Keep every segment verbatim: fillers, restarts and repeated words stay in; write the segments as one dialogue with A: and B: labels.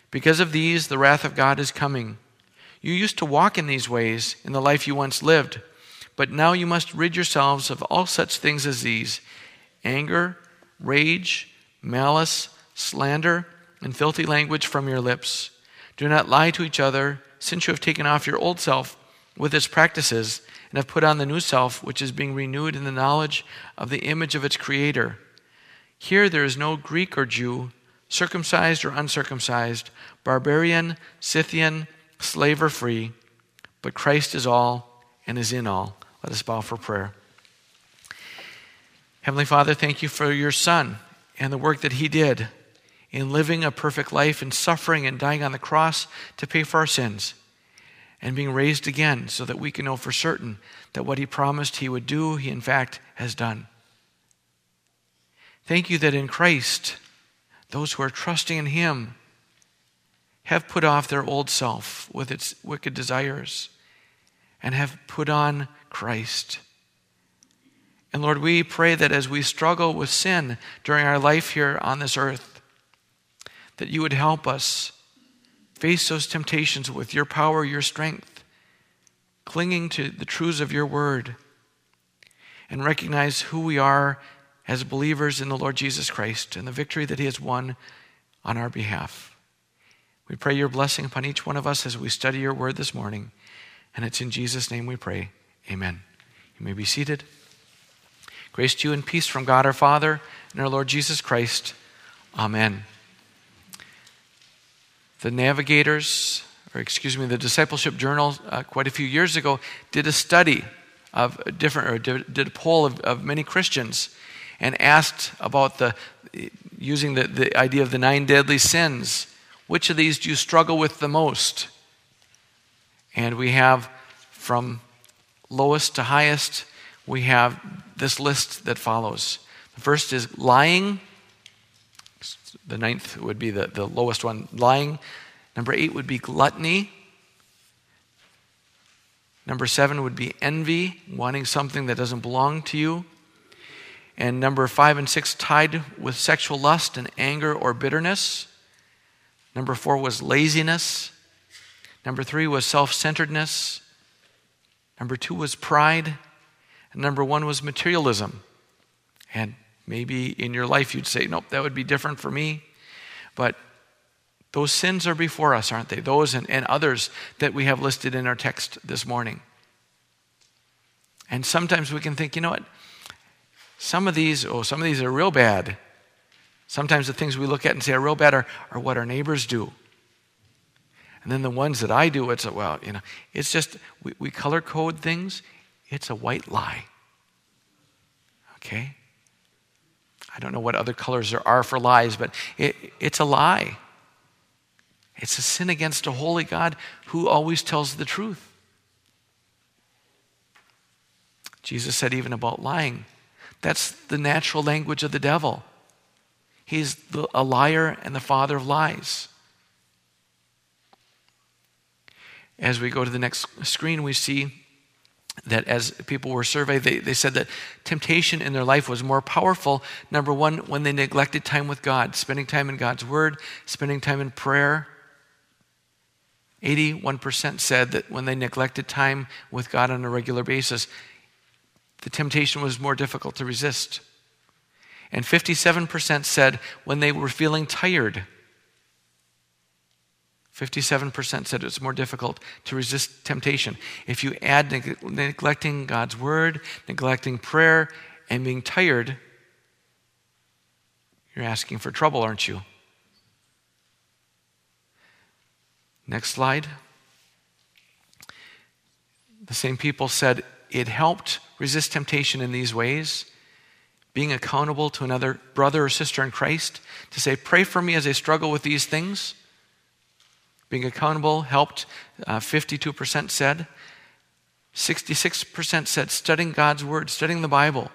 A: Because of these, the wrath of God is coming. You used to walk in these ways in the life you once lived, but now you must rid yourselves of all such things as these: anger, rage, malice, slander, and filthy language from your lips. Do not lie to each other, since you have taken off your old self with its practices and have put on the new self, which is being renewed in the knowledge of the image of its creator. Here there is no Greek or Jew, circumcised or uncircumcised, barbarian, Scythian, slave or free, but Christ is all and is in all. Let us bow for prayer. Heavenly Father, thank you for your Son and the work that he did in living a perfect life and suffering and dying on the cross to pay for our sins and being raised again so that we can know for certain that what he promised he would do, he in fact has done. Thank you that in Christ, those who are trusting in him have put off their old self with its wicked desires and have put on Christ. And Lord, we pray that as we struggle with sin during our life here on this earth, that you would help us face those temptations with your power, your strength, clinging to the truths of your word, and recognize who we are as believers in the Lord Jesus Christ and the victory that he has won on our behalf. We pray your blessing upon each one of us as we study your word this morning, and it's in Jesus' name we pray. Amen. You may be seated. Grace to you and peace from God our Father and our Lord Jesus Christ. Amen. The Navigators, or excuse me, the Discipleship Journal, uh, quite a few years ago, did a study of different, or did, did a poll of, of many Christians, and asked about the using the, the idea of the nine deadly sins. Which of these do you struggle with the most? And we have from lowest to highest, we have this list that follows. The first is lying. The ninth would be the, the lowest one, lying. Number eight would be gluttony. Number seven would be envy, wanting something that doesn't belong to you. And number five and six tied with sexual lust and anger or bitterness. Number four was laziness. Number three was self-centeredness. Number two was pride. And number one was materialism. And maybe in your life you'd say, nope, that would be different for me. But those sins are before us, aren't they? Those and, and others that we have listed in our text this morning. And sometimes we can think, you know what? Some of these, oh, some of these are real bad. Sometimes the things we look at and say are real bad are, are what our neighbors do. And then the ones that I do, it's, a, well, you know, it's just, we, we color code things. It's a white lie. Okay? I don't know what other colors there are for lies, but it, it's a lie. It's a sin against a holy God who always tells the truth. Jesus said even about lying, that's the natural language of the devil. He's the, a liar and the father of lies. As we go to the next screen, we see that as people were surveyed, they, they said that temptation in their life was more powerful, number one, when they neglected time with God, spending time in God's word, spending time in prayer. eighty-one percent said that when they neglected time with God on a regular basis, the temptation was more difficult to resist. And fifty-seven percent said when they were feeling tired, fifty-seven percent said it's more difficult to resist temptation. If you add neg- neglecting God's word, neglecting prayer, and being tired, you're asking for trouble, aren't you? Next slide. The same people said it helped resist temptation in these ways. Being accountable to another brother or sister in Christ, to say, pray for me as I struggle with these things. Being accountable helped, uh, fifty-two percent said. sixty-six percent said studying God's word, studying the Bible.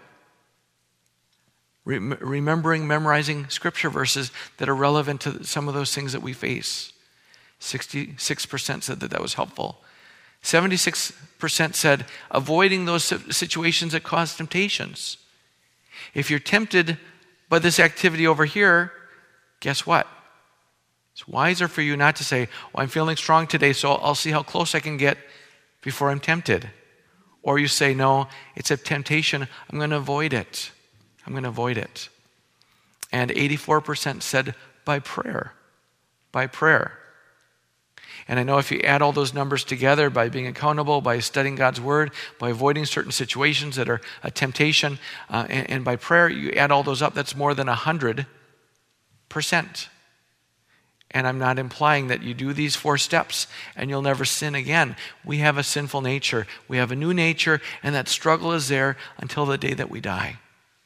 A: Rem- remembering, memorizing scripture verses that are relevant to some of those things that we face. sixty-six percent said that that was helpful. seventy-six percent said avoiding those situations that cause temptations. If you're tempted by this activity over here, guess what? It's wiser for you not to say, well, I'm feeling strong today, so I'll see how close I can get before I'm tempted. Or you say, no, it's a temptation. I'm going to avoid it. I'm going to avoid it. And eighty-four percent said by prayer. By prayer. And I know if you add all those numbers together by being accountable, by studying God's word, by avoiding certain situations that are a temptation, uh, and, and by prayer, you add all those up, that's more than one hundred percent. And I'm not implying that you do these four steps and you'll never sin again. We have a sinful nature. We have a new nature, and that struggle is there until the day that we die.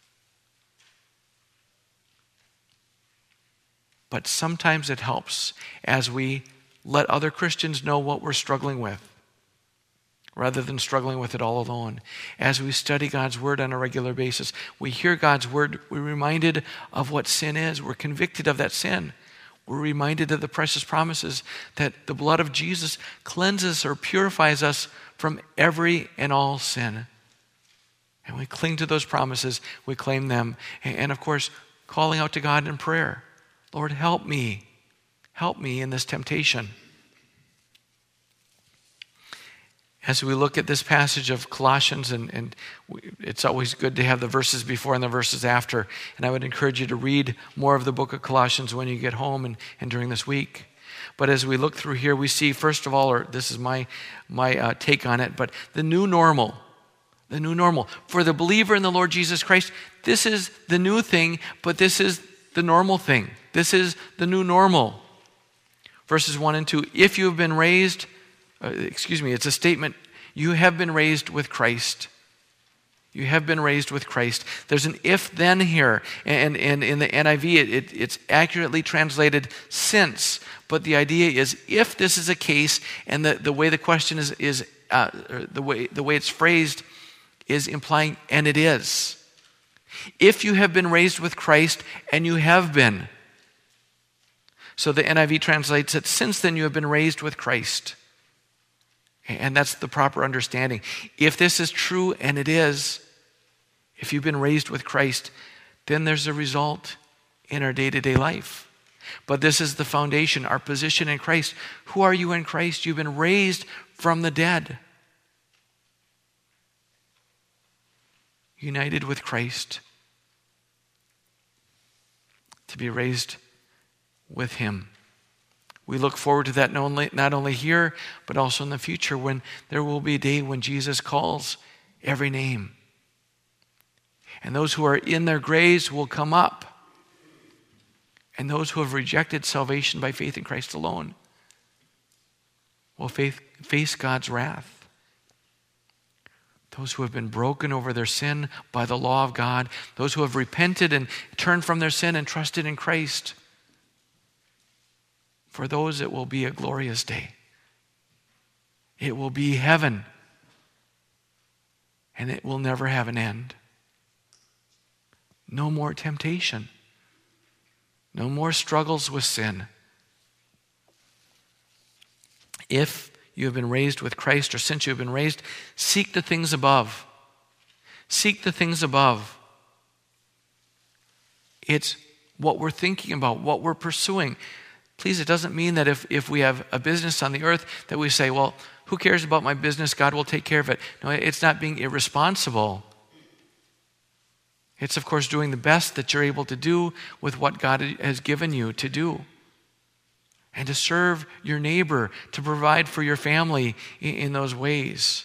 A: But sometimes it helps as we let other Christians know what we're struggling with, rather than struggling with it all alone. As we study God's word on a regular basis, we hear God's word, we're reminded of what sin is. We're convicted of that sin. We're reminded of the precious promises that the blood of Jesus cleanses or purifies us from every and all sin. And we cling to those promises, we claim them, and of course, calling out to God in prayer. Lord, help me. Help me in this temptation. As we look at this passage of Colossians, and, and it's always good to have the verses before and the verses after, and I would encourage you to read more of the book of Colossians when you get home and, and during this week. But as we look through here, we see, first of all, or this is my, my uh, take on it, but the new normal. The new normal. For the believer in the Lord Jesus Christ, this is the new thing, but this is the normal thing. This is the new normal. Verses one and two, if you have been raised, uh, excuse me, it's a statement, you have been raised with Christ. You have been raised with Christ. There's an if-then here, and, and in the N I V, it, it, it's accurately translated since, but the idea is if this is a case, and the, the way the question is, is uh, the way the way it's phrased is implying, and it is. If you have been raised with Christ, and you have been. So the N I V translates it, since then you have been raised with Christ. And that's the proper understanding. If this is true, and it is, if you've been raised with Christ, then there's a result in our day-to-day life. But this is the foundation, our position in Christ. Who are you in Christ? You've been raised from the dead. United with Christ. To be raised with him. We look forward to that not only, not only here, but also in the future when there will be a day when Jesus calls every name. And those who are in their graves will come up. And those who have rejected salvation by faith in Christ alone will faith, face God's wrath. Those who have been broken over their sin by the law of God, those who have repented and turned from their sin and trusted in Christ, for those, it will be a glorious day. It will be heaven. And it will never have an end. No more temptation. No more struggles with sin. If you have been raised with Christ, or since you have been raised, seek the things above. Seek the things above. It's what we're thinking about, what we're pursuing. Please, it doesn't mean that if, if we have a business on the earth that we say, well, who cares about my business? God will take care of it. No, it's not being irresponsible. It's, of course, doing the best that you're able to do with what God has given you to do. And to serve your neighbor, to provide for your family in, in those ways.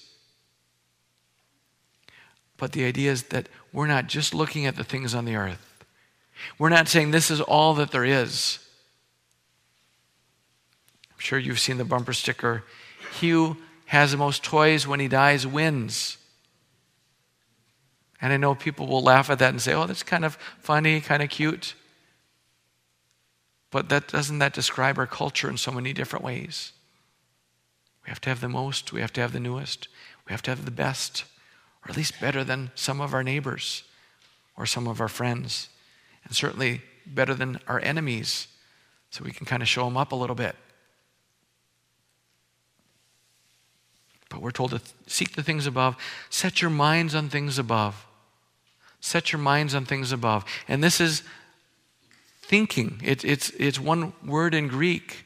A: But the idea is that we're not just looking at the things on the earth. We're not saying this is all that there is. I'm sure you've seen the bumper sticker, he who has the most toys when he dies wins. And I know people will laugh at that and say, oh, that's kind of funny, kind of cute. But that doesn't that describe our culture in so many different ways? We have to have the most, we have to have the newest, we have to have the best, or at least better than some of our neighbors or some of our friends, and certainly better than our enemies, so we can kind of show them up a little bit. But we're told to seek the things above. Set your minds on things above. Set your minds on things above. And this is thinking. It, it's, it's one word in Greek.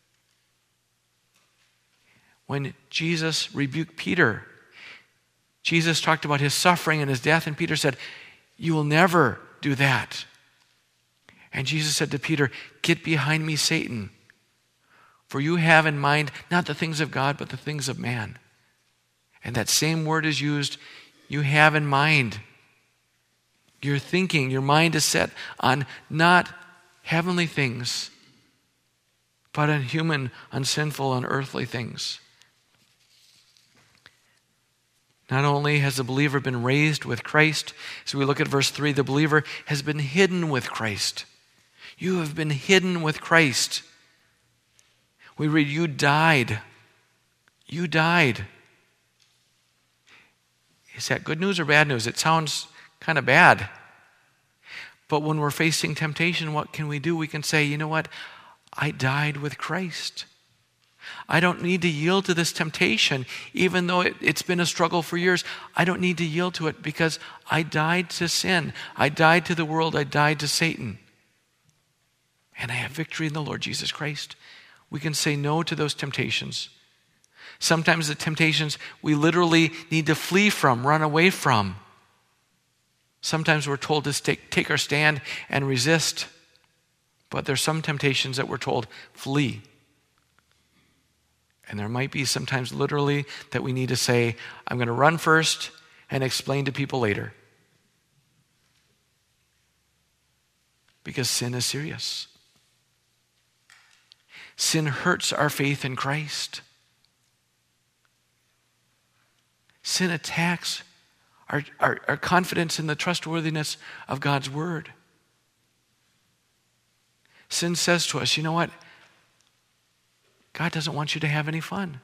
A: When Jesus rebuked Peter, Jesus talked about his suffering and his death, and Peter said, "You will never do that." And Jesus said to Peter, "Get behind me, Satan, for you have in mind not the things of God, but the things of man." And that same word is used, you have in mind. Your thinking, your mind is set on not heavenly things, but on human, on sinful, on earthly things. Not only has the believer been raised with Christ, so we look at verse three, the believer has been hidden with Christ. You have been hidden with Christ. We read, you died. You died. Is that good news or bad news? It sounds kind of bad. But when we're facing temptation, what can we do? We can say, you know what? I died with Christ. I don't need to yield to this temptation, even though it, it's been a struggle for years. I don't need to yield to it because I died to sin. I died to the world. I died to Satan. And I have victory in the Lord Jesus Christ. We can say no to those temptations. Sometimes the temptations we literally need to flee from, run away from. Sometimes we're told to take, take our stand and resist. But there's some temptations that we're told, flee. And there might be sometimes literally that we need to say, I'm going to run first and explain to people later. Because sin is serious. Sin hurts our faith in Christ. Sin attacks our, our, our confidence in the trustworthiness of God's word. Sin says to us, you know what? God doesn't want you to have any fun.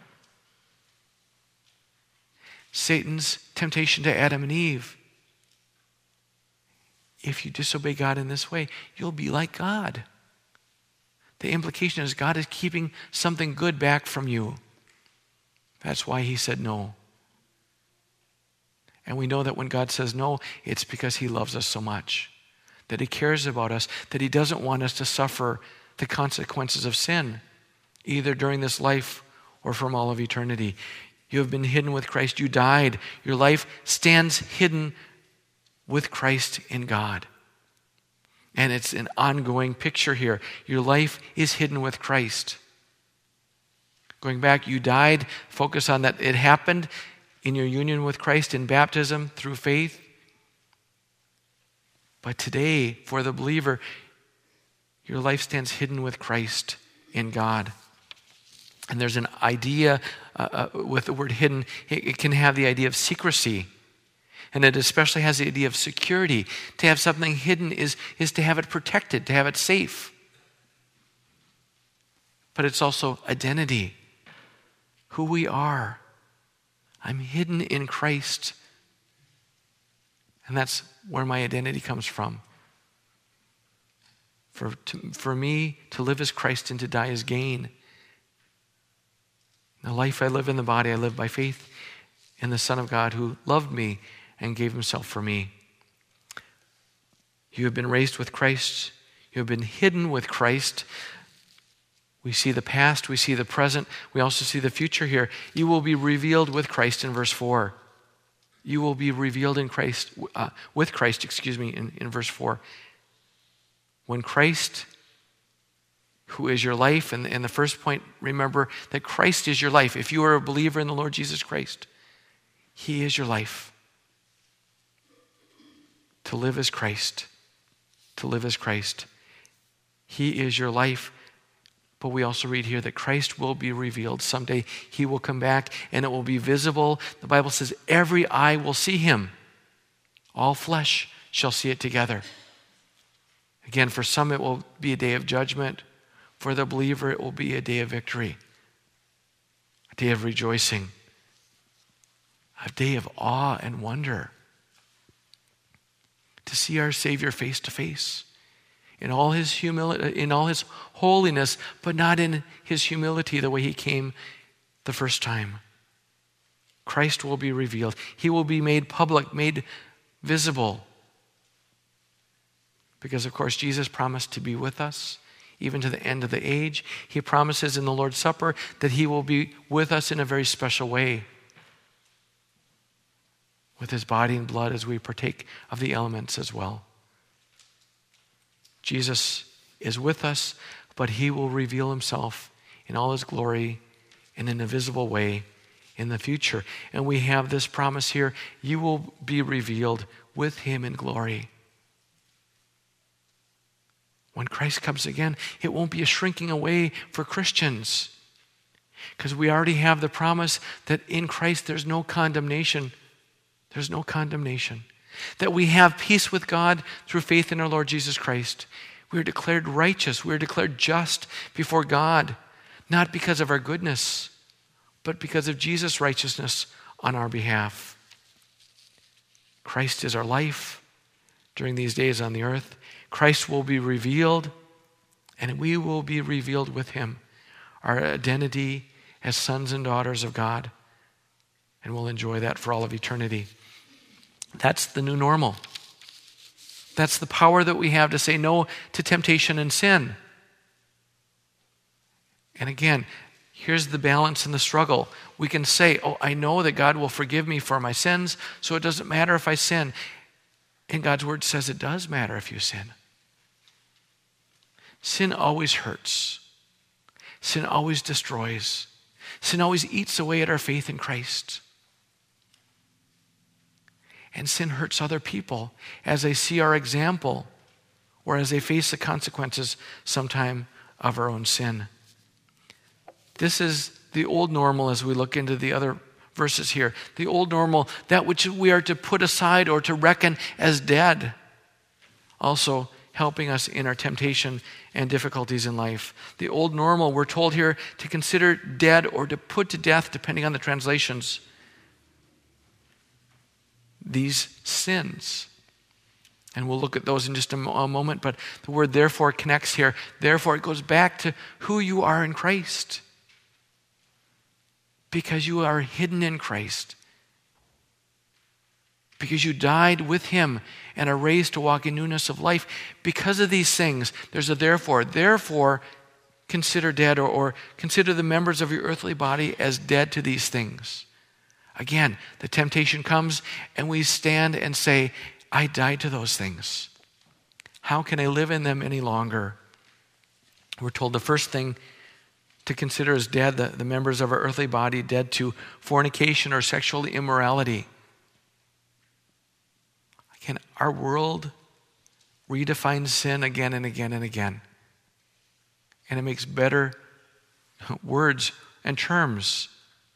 A: Satan's temptation to Adam and Eve. If you disobey God in this way, you'll be like God. The implication is God is keeping something good back from you. That's why he said no. And we know that when God says no, it's because he loves us so much, that he cares about us, that he doesn't want us to suffer the consequences of sin, either during this life or from all of eternity. You have been hidden with Christ. You died. Your life stands hidden with Christ in God. And it's an ongoing picture here. Your life is hidden with Christ. Going back, you died. Focus on that. It happened in your union with Christ in baptism through faith. But today, for the believer, your life stands hidden with Christ in God. And there's an idea uh, uh, with the word hidden. It, it can have the idea of secrecy. And it especially has the idea of security. To have something hidden is, is to have it protected, to have it safe. But it's also identity. Who we are. I'm hidden in Christ. And that's where my identity comes from. For, to, for me, to live as Christ and to die as gain. The life I live in the body, I live by faith in the Son of God who loved me and gave himself for me. You have been raised with Christ. You have been hidden with Christ. We see the past, we see the present, we also see the future here. You will be revealed with Christ in verse four. You will be revealed in Christ, uh, with Christ, excuse me, in, in verse four. When Christ, who is your life, and, and the first point, remember that Christ is your life. If you are a believer in the Lord Jesus Christ, he is your life. To live as Christ. To live as Christ. He is your life. But we also read here that Christ will be revealed. Someday he will come back and it will be visible. The Bible says every eye will see him. All flesh shall see it together. Again, for some it will be a day of judgment. For the believer it will be a day of victory. A day of rejoicing. A day of awe and wonder. To see our Savior face to face. In all his humility, in all his holiness, but not in his humility the way he came the first time. Christ will be revealed. He will be made public, made visible. Because, of course, Jesus promised to be with us even to the end of the age. He promises in the Lord's Supper that he will be with us in a very special way with his body and blood as we partake of the elements as well. Jesus is with us, but he will reveal himself in all his glory in an invisible way in the future. And we have this promise here: you will be revealed with him in glory. When Christ comes again, it won't be a shrinking away for Christians, because we already have the promise that in Christ there's no condemnation. There's no condemnation. That we have peace with God through faith in our Lord Jesus Christ. We are declared righteous. We are declared just before God, not because of our goodness, but because of Jesus' righteousness on our behalf. Christ is our life during these days on the earth. Christ will be revealed, and we will be revealed with him, our identity as sons and daughters of God, and we'll enjoy that for all of eternity. That's the new normal. That's the power that we have to say no to temptation and sin. And again, here's the balance and the struggle. We can say, oh, I know that God will forgive me for my sins, so it doesn't matter if I sin. And God's word says it does matter if you sin. Sin always hurts. Sin always destroys. Sin always eats away at our faith in Christ. And sin hurts other people as they see our example or as they face the consequences sometime of our own sin. This is the old normal as we look into the other verses here. The old normal, that which we are to put aside or to reckon as dead. Also helping us in our temptation and difficulties in life. The old normal, we're told here to consider dead or to put to death, depending on the translations, these sins. And we'll look at those in just a moment, but the word therefore connects here. Therefore, it goes back to who you are in Christ. Because you are hidden in Christ. Because you died with him and are raised to walk in newness of life. Because of these things, there's a therefore. Therefore, consider dead or, or consider the members of your earthly body as dead to these things. Again, the temptation comes and we stand and say, I died to those things. How can I live in them any longer? We're told the first thing to consider as dead, the, the members of our earthly body, dead to fornication or sexual immorality. Again, our world redefines sin again and again and again. And it makes better words and terms.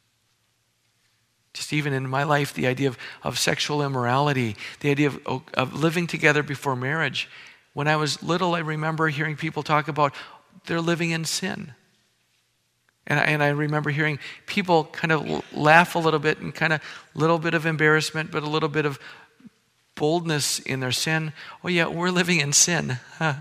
A: Just even in my life, the idea of, of sexual immorality, the idea of, of living together before marriage. When I was little, I remember hearing people talk about they're living in sin. And I, and I remember hearing people kind of laugh a little bit and kind of a little bit of embarrassment, but a little bit of boldness in their sin. Oh yeah, we're living in sin. Huh.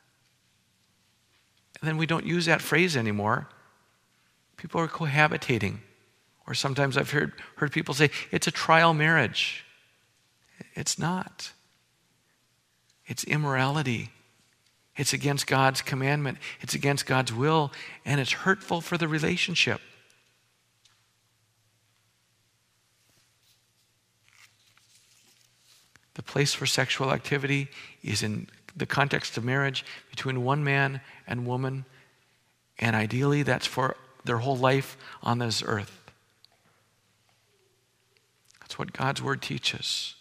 A: And then we don't use that phrase anymore. People are cohabitating. Or sometimes I've heard, heard people say, it's a trial marriage. It's not. It's immorality. It's against God's commandment. It's against God's will. And it's hurtful for the relationship. The place for sexual activity is in the context of marriage between one man and woman. And ideally, that's for their whole life on this earth. That's what God's word teaches.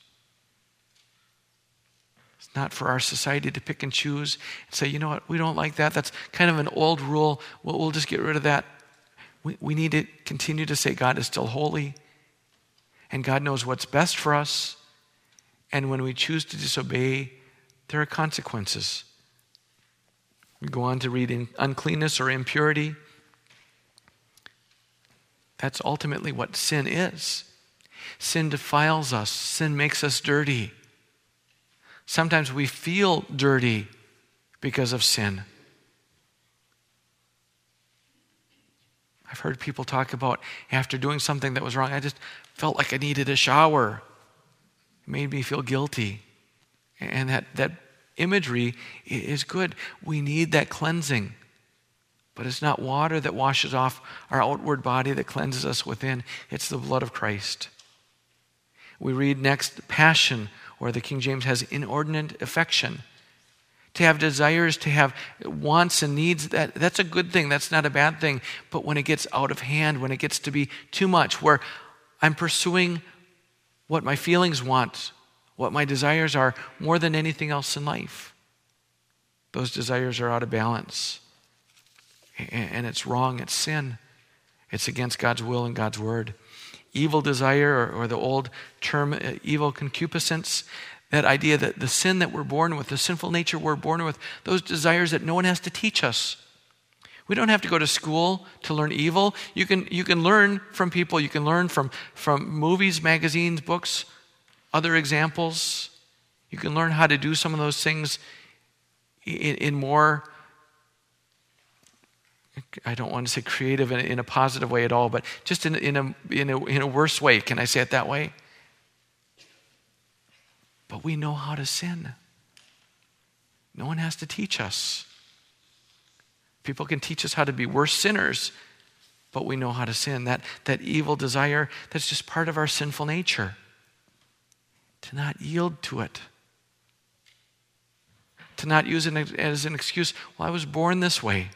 A: It's not for our society to pick and choose and say, you know what, we don't like that. That's kind of an old rule. We'll, we'll just get rid of that. We, we need to continue to say God is still holy. And God knows what's best for us. And when we choose to disobey, there are consequences. We go on to read in uncleanness or impurity. That's ultimately what sin is. Sin defiles us. Sin makes us dirty. Sometimes we feel dirty because of sin. I've heard people talk about after doing something that was wrong, I just felt like I needed a shower. It made me feel guilty. And that, that imagery is good. We need that cleansing. But it's not water that washes off our outward body that cleanses us within. It's the blood of Christ. We read next, passion, or the King James has inordinate affection. To have desires, to have wants and needs, that, that's a good thing. That's not a bad thing. But when it gets out of hand, when it gets to be too much, where I'm pursuing what my feelings want, what my desires are, more than anything else in life, those desires are out of balance. And it's wrong, it's sin. It's against God's will and God's word. Evil desire, or, or the old term, uh, evil concupiscence, that idea that the sin that we're born with, the sinful nature we're born with, those desires that no one has to teach us. We don't have to go to school to learn evil. You can, you can learn from people. You can learn from, from movies, magazines, books, other examples. You can learn how to do some of those things in, in more, I don't want to say creative in a, in a positive way at all, but just in, in, a, in, a, in a worse way. Can I say it that way? But we know how to sin. No one has to teach us. People can teach us how to be worse sinners, but we know how to sin. That, that evil desire, that's just part of our sinful nature. To not yield to it. To not use it as an excuse, well, I was born this way.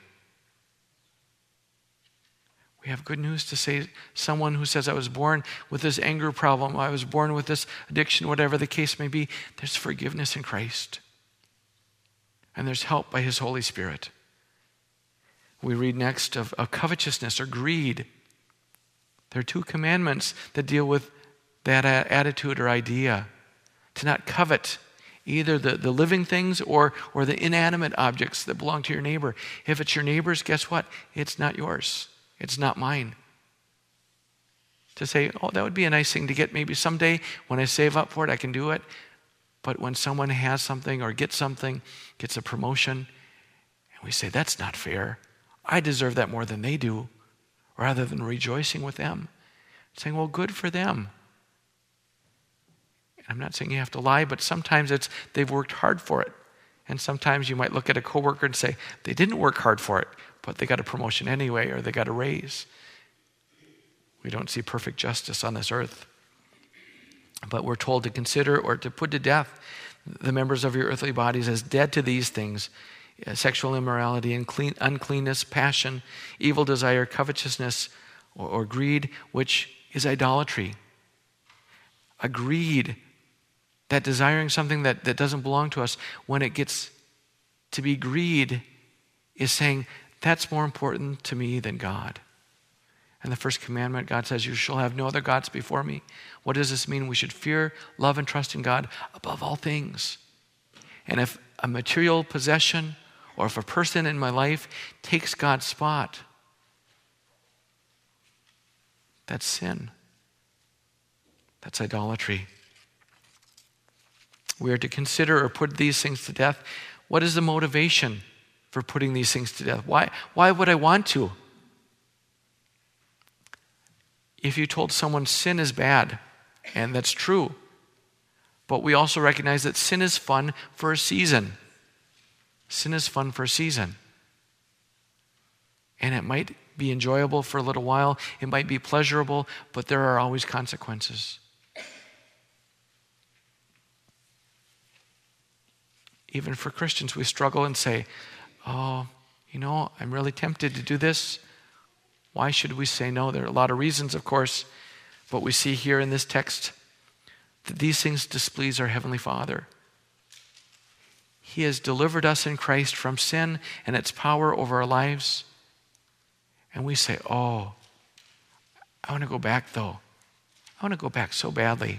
A: We have good news to say. Someone who says, I was born with this anger problem, I was born with this addiction, whatever the case may be, there's forgiveness in Christ. And there's help by his Holy Spirit. We read next of, of covetousness or greed. There are two commandments that deal with that attitude or idea. To not covet either the, the living things or, or the inanimate objects that belong to your neighbor. If it's your neighbor's, guess what? It's not yours. It's not mine. To say, oh, that would be a nice thing to get maybe someday when I save up for it, I can do it. But when someone has something or gets something, gets a promotion, and we say, that's not fair. I deserve that more than they do, rather than rejoicing with them. Saying, well, good for them. I'm not saying you have to lie, but sometimes it's they've worked hard for it. And sometimes you might look at a coworker and say, they didn't work hard for it, but they got a promotion anyway, or they got a raise. We don't see perfect justice on this earth. But we're told to consider or to put to death the members of your earthly bodies as dead to these things: sexual immorality, unclean, uncleanness, passion, evil desire, covetousness, or, or greed, which is idolatry. A greed, that desiring something that, that doesn't belong to us, when it gets to be greed, is saying, that's more important to me than God. And the first commandment, God says, you shall have no other gods before me. What does this mean? We should fear, love, and trust in God above all things. And if a material possession or if a person in my life takes God's spot, that's sin. That's idolatry. We are to consider or put these things to death. What is the motivation for putting these things to death? Why, why would I want to? If you told someone sin is bad, and that's true, but we also recognize that sin is fun for a season. Sin is fun for a season. And it might be enjoyable for a little while. It might be pleasurable, but there are always consequences. Even for Christians, we struggle and say, oh, you know, I'm really tempted to do this. Why should we say no? There are a lot of reasons, of course, but we see here in this text that these things displease our Heavenly Father. He has delivered us in Christ from sin and its power over our lives. And we say, oh, I want to go back though. I want to go back so badly.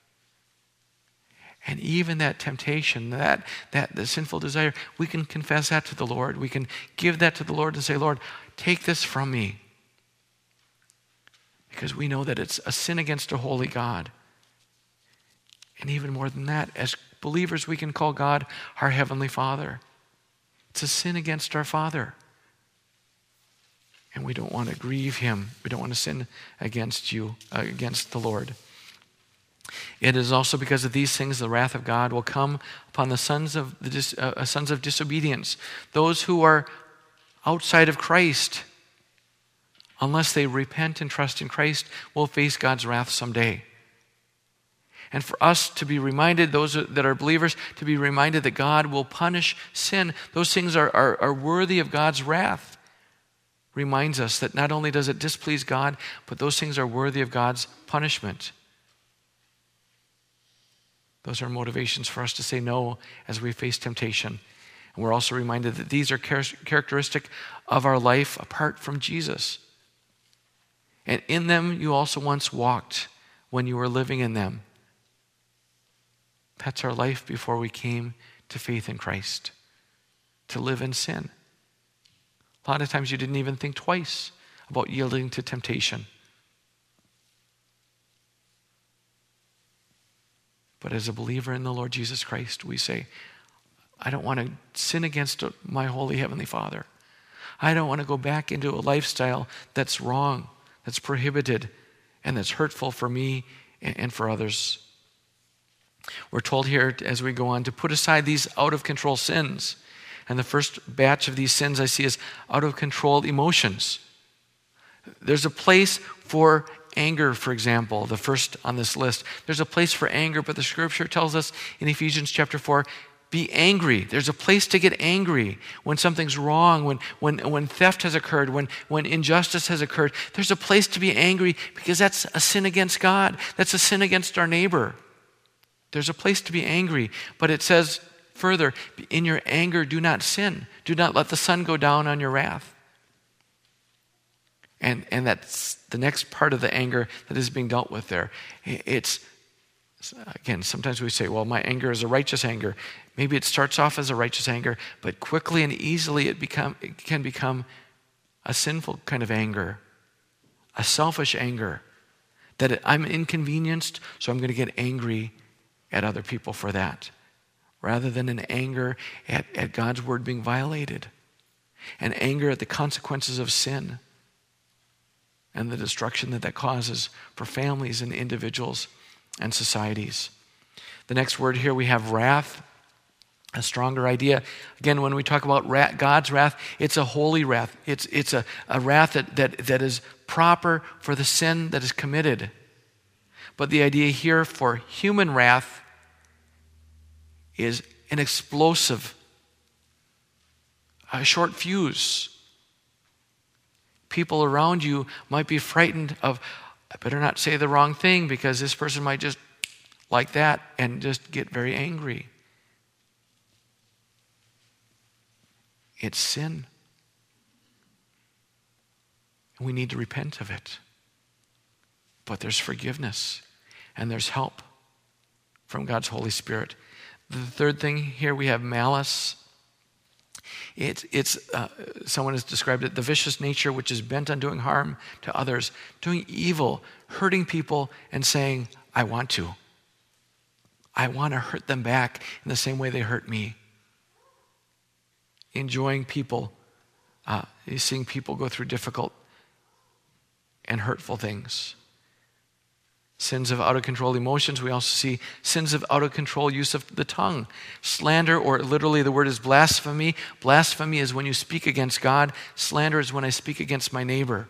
A: And even that temptation, that, that the sinful desire, we can confess that to the Lord. We can give that to the Lord and say, Lord, take this from me. Because we know that it's a sin against a holy God. And even more than that, as believers, we can call God our Heavenly Father. It's a sin against our Father. And we don't want to grieve him. We don't want to sin against you, uh, against the Lord. It is also because of these things the wrath of God will come upon the sons of the dis, uh, sons of disobedience, those who are outside of Christ. Unless they repent and trust in Christ, will face God's wrath someday. And for us to be reminded, those that are believers, to be reminded that God will punish sin, those things are, are, are worthy of God's wrath, reminds us that not only does it displease God, but those things are worthy of God's punishment. Those are motivations for us to say no as we face temptation. And we're also reminded that these are char- characteristic of our life apart from Jesus. And in them you also once walked when you were living in them. That's our life before we came to faith in Christ, to live in sin. A lot of times you didn't even think twice about yielding to temptation. But as a believer in the Lord Jesus Christ, we say, I don't want to sin against my holy Heavenly Father. I don't want to go back into a lifestyle that's wrong, that's prohibited, and that's hurtful for me and for others. We're told here as we go on to put aside these out-of-control sins. And the first batch of these sins I see is out-of-control emotions. There's a place for anger, for example, the first on this list. There's a place for anger, but the scripture tells us in Ephesians chapter four, be angry. There's a place to get angry when something's wrong, when when when theft has occurred, when when injustice has occurred. There's a place to be angry because that's a sin against God. That's a sin against our neighbor. There's a place to be angry, but it says further, in your anger do not sin. Do not let the sun go down on your wrath. And and that's the next part of the anger that is being dealt with there. It's, again, sometimes we say, well, my anger is a righteous anger. Maybe it starts off as a righteous anger, but quickly and easily it become it can become a sinful kind of anger, a selfish anger, that I'm inconvenienced, so I'm going to get angry at other people for that, rather than an anger at, at God's word being violated, an anger at the consequences of sin and the destruction that that causes for families and individuals and societies. The next word here we have wrath, a stronger idea. Again, when we talk about wrath, God's wrath, it's a holy wrath. It's it's a, a wrath that, that, that is proper for the sin that is committed. But the idea here for human wrath is an explosive, a short fuse. People around you might be frightened of, I better not say the wrong thing because this person might just like that and just get very angry. It's sin. We need to repent of it. But there's forgiveness and there's help from God's Holy Spirit. The third thing here we have malice. It's, it's uh, someone has described it, the vicious nature which is bent on doing harm to others, doing evil, hurting people, and saying, I want to. I want to hurt them back in the same way they hurt me. Enjoying people, uh, seeing people go through difficult and hurtful things. Sins of out-of-control emotions. We also see sins of out-of-control use of the tongue. Slander, or literally the word is blasphemy. Blasphemy is when you speak against God. Slander is when I speak against my neighbor.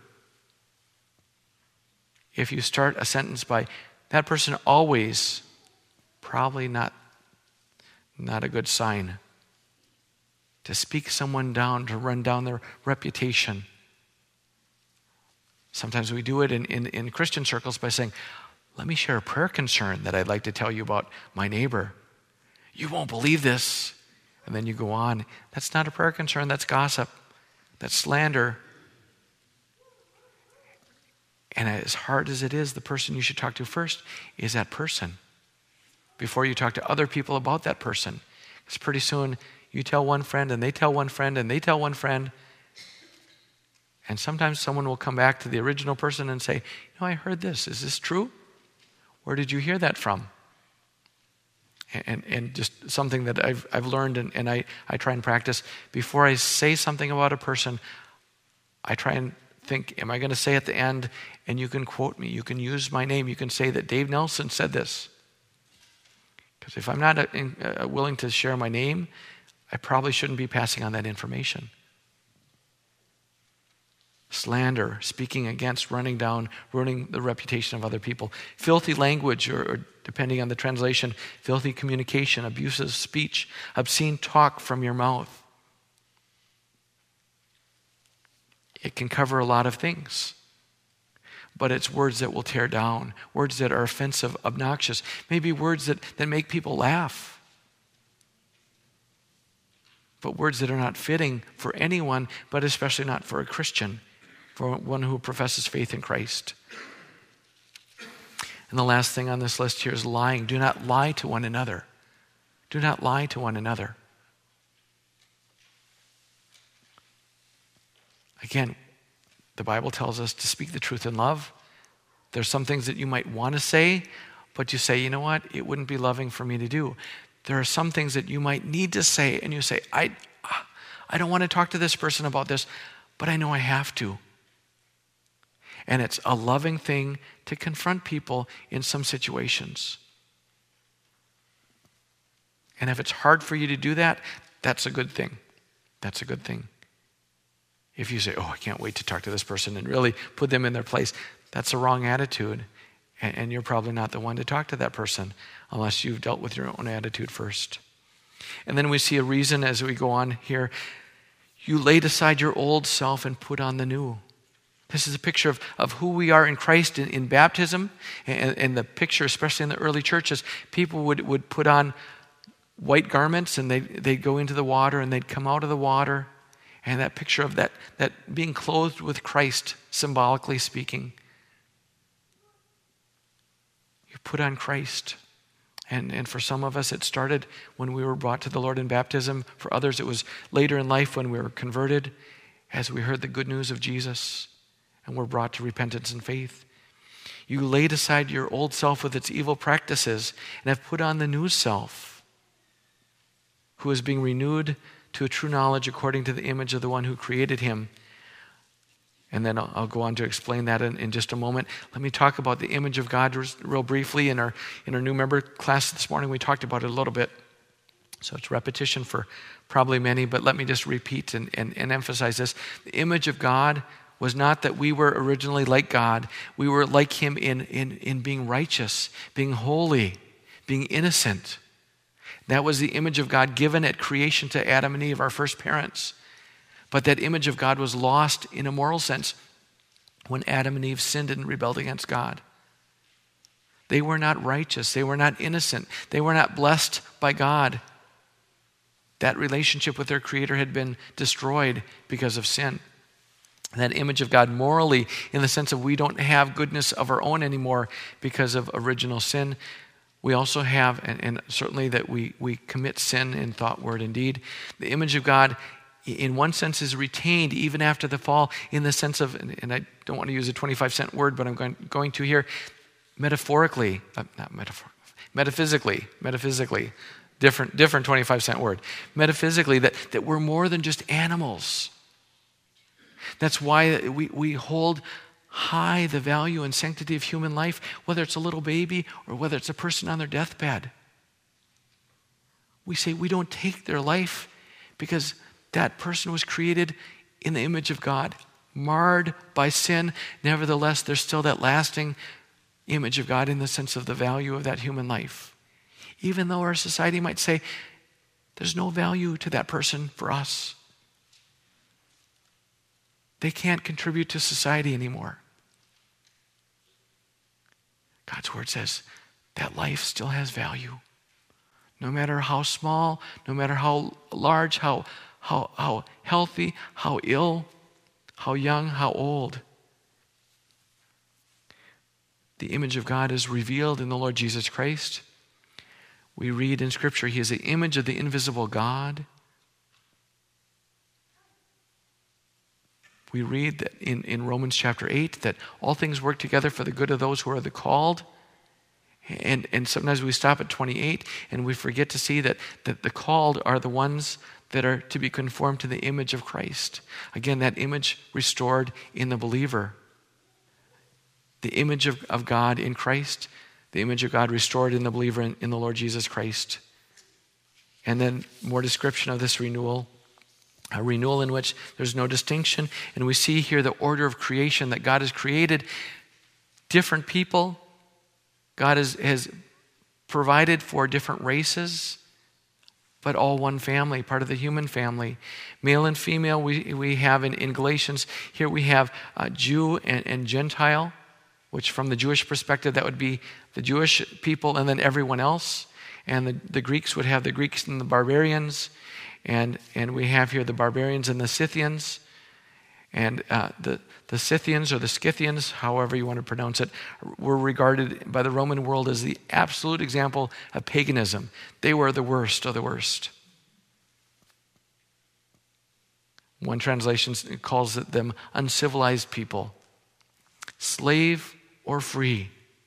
A: If you start a sentence by, that person always, probably not, not a good sign. To speak someone down, to run down their reputation. Sometimes we do it in, in, in Christian circles by saying, let me share a prayer concern that I'd like to tell you about my neighbor. You won't believe this. And then you go on. That's not a prayer concern, that's gossip. That's slander. And as hard as it is, the person you should talk to first is that person. Before you talk to other people about that person. Because pretty soon you tell one friend and they tell one friend and they tell one friend. And sometimes someone will come back to the original person and say, you know, I heard this. Is this true? Where did you hear that from? And and just something that I've I've learned and, and I, I try and practice. Before I say something about a person, I try and think, am I going to say at the end, and you can quote me, you can use my name, you can say that Dave Nelson said this. Because if I'm not uh, in, uh, willing to share my name, I probably shouldn't be passing on that information. Slander, speaking against, running down, ruining the reputation of other people. Filthy language, or, or depending on the translation, filthy communication, abusive speech, obscene talk from your mouth. It can cover a lot of things. But it's words that will tear down, words that are offensive, obnoxious, maybe words that, that make people laugh. But words that are not fitting for anyone, but especially not for a Christian, for one who professes faith in Christ. And the last thing on this list here is lying. Do not lie to one another. Do not lie to one another. Again, the Bible tells us to speak the truth in love. There's some things that you might want to say, but you say, you know what? It wouldn't be loving for me to do. There are some things that you might need to say, and you say, I, I don't want to talk to this person about this, but I know I have to. And it's a loving thing to confront people in some situations. And if it's hard for you to do that, that's a good thing. That's a good thing. If you say, oh, I can't wait to talk to this person and really put them in their place, that's a wrong attitude. And you're probably not the one to talk to that person unless you've dealt with your own attitude first. And then we see a reason as we go on here. You laid aside your old self and put on the new. This is a picture of, of who we are in Christ in, in baptism. And, and the picture, especially in the early churches, people would, would put on white garments and they'd, they'd go into the water and they'd come out of the water. And that picture of that, that being clothed with Christ, symbolically speaking. You put on Christ. And, and for some of us, it started when we were brought to the Lord in baptism. For others, it was later in life when we were converted, as we heard the good news of Jesus and were brought to repentance and faith. You laid aside your old self with its evil practices and have put on the new self, who is being renewed to a true knowledge according to the image of the one who created him. And then I'll, I'll go on to explain that in, in just a moment. Let me talk about the image of God real briefly. In our, in our new member class this morning, we talked about it a little bit. So it's repetition for probably many, but let me just repeat and, and, and emphasize this. The image of God was not that we were originally like God. We were like him in, in, in being righteous, being holy, being innocent. That was the image of God given at creation to Adam and Eve, our first parents. But that image of God was lost in a moral sense when Adam and Eve sinned and rebelled against God. They were not righteous. They were not innocent. They were not blessed by God. That relationship with their Creator had been destroyed because of sin. That image of God morally, in the sense of we don't have goodness of our own anymore because of original sin. We also have, and, and certainly that we, we commit sin in thought, word, and deed. The image of God, in one sense, is retained even after the fall, in the sense of, and I don't want to use a twenty-five cent word, but I'm going, going to here, metaphorically, uh, not metaphor, metaphysically, metaphysically, different, different twenty-five cent word. Metaphysically, that, that we're more than just animals. That's why we, we hold high the value and sanctity of human life, whether it's a little baby or whether it's a person on their deathbed. We say we don't take their life because that person was created in the image of God, marred by sin. Nevertheless, there's still that lasting image of God in the sense of the value of that human life. Even though our society might say there's no value to that person for us. They can't contribute to society anymore. God's word says that life still has value. No matter how small, no matter how large, how, how, how healthy, how ill, how young, how old. The image of God is revealed in the Lord Jesus Christ. We read in Scripture, he is the image of the invisible God. We read that in, in Romans chapter eight that all things work together for the good of those who are the called. And, and sometimes we stop at twenty-eight and we forget to see that, that the called are the ones that are to be conformed to the image of Christ. Again, that image restored in the believer. The image of, of God in Christ the image of God restored in the believer in, in the Lord Jesus Christ. And then more description of this renewal, a renewal in which there's no distinction. And we see here the order of creation, that God has created different people. God has, has provided for different races, but all one family, part of the human family. Male and female, we, we have in, in Galatians, here we have uh, Jew and, and Gentile, which from the Jewish perspective, that would be the Jewish people and then everyone else. And the, the Greeks would have the Greeks and the barbarians. And, and we have here the barbarians and the Scythians. And uh, the, the Scythians or the Scythians, however you want to pronounce it, were regarded by the Roman world as the absolute example of paganism. They were the worst of the worst. One translation calls it them uncivilized people, slave or free.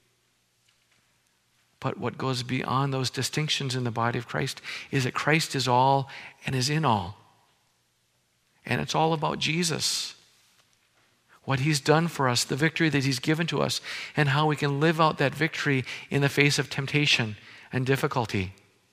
A: But what goes beyond those distinctions in the body of Christ is that Christ is all and is in all. And it's all about Jesus, what he's done for us, the victory that he's given to us, and how we can live out that victory in the face of temptation and difficulty.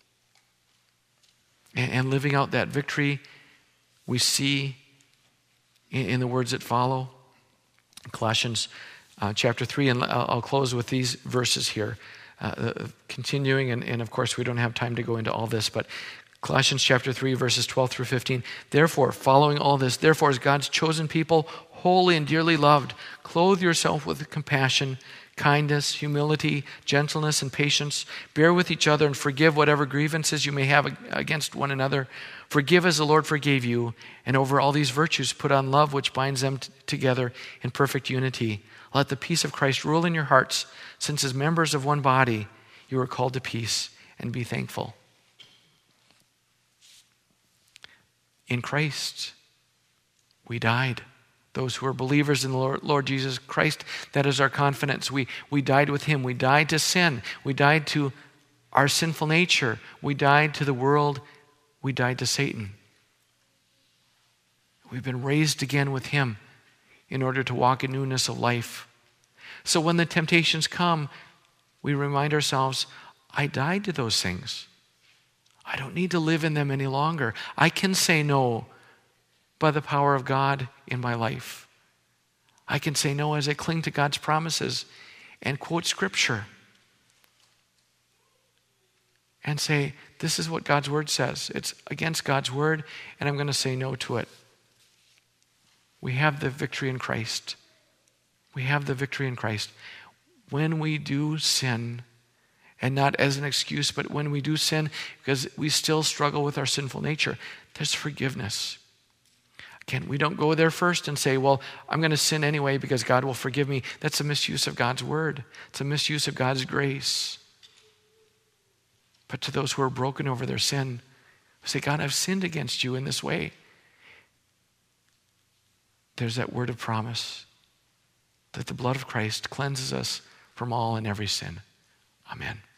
A: And, and living out that victory, we see in, in the words that follow. Colossians uh, chapter three, and I'll, I'll close with these verses here. Uh, continuing, and, and of course we don't have time to go into all this, but Colossians chapter three, verses twelve through fifteen. Therefore, following all this, therefore as God's chosen people, holy and dearly loved, clothe yourself with compassion, kindness, humility, gentleness, and patience. Bear with each other and forgive whatever grievances you may have against one another. Forgive as the Lord forgave you, and over all these virtues put on love, which binds them t- together in perfect unity. Let the peace of Christ rule in your hearts, since as members of one body, you are called to peace, and be thankful. In Christ, we died. Those who are believers in the Lord, Lord Jesus Christ, that is our confidence. We, we died with him. We died to sin. We died to our sinful nature. We died to the world. We died to Satan. We've been raised again with him in order to walk in newness of life. So when the temptations come, we remind ourselves, I died to those things. I don't need to live in them any longer. I can say no by the power of God in my life. I can say no as I cling to God's promises and quote Scripture and say, this is what God's word says. It's against God's word, and I'm going to say no to it. We have the victory in Christ. We have the victory in Christ. When we do sin, and not as an excuse, but when we do sin, because we still struggle with our sinful nature, there's forgiveness. Again, we don't go there first and say, well, I'm going to sin anyway because God will forgive me. That's a misuse of God's word. It's a misuse of God's grace. But to those who are broken over their sin, who say, God, I've sinned against you in this way, there's that word of promise that the blood of Christ cleanses us from all and every sin. Amen.